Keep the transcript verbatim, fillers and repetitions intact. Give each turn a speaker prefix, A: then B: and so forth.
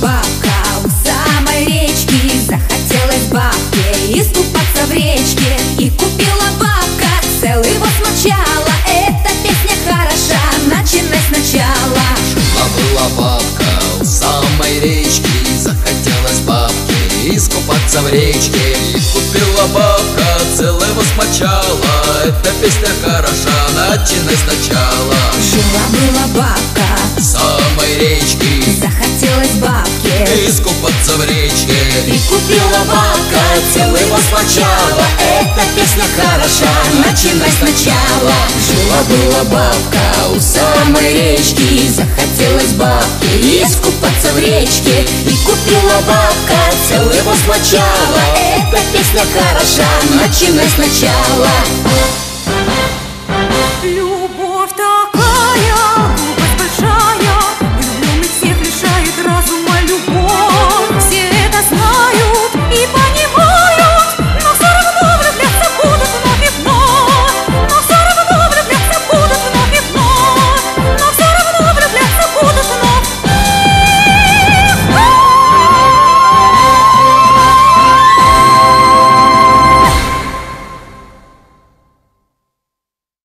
A: бабка у самой речки, захотелось бабке искупаться в речке. И купила бабка целый воз мочала, эта песня хороша, начинай сначала.
B: Жила-была бабка у самой речки, захотелось бабке искупаться в речке. И купила бабка целый воз мочала, эта песня хороша, начинай сначала.
A: Жила-была бабка
B: в самой речке,
A: захотелось бабке
B: искупаться в речке.
A: И купила бабка целый воз мочала, эта песня хороша, начинай сначала.
B: Жила-была бабка у самой речки,
A: захотелось бабке искупаться в речке. И купила бабка целый воз мочала, эта песня хороша, начинай сначала.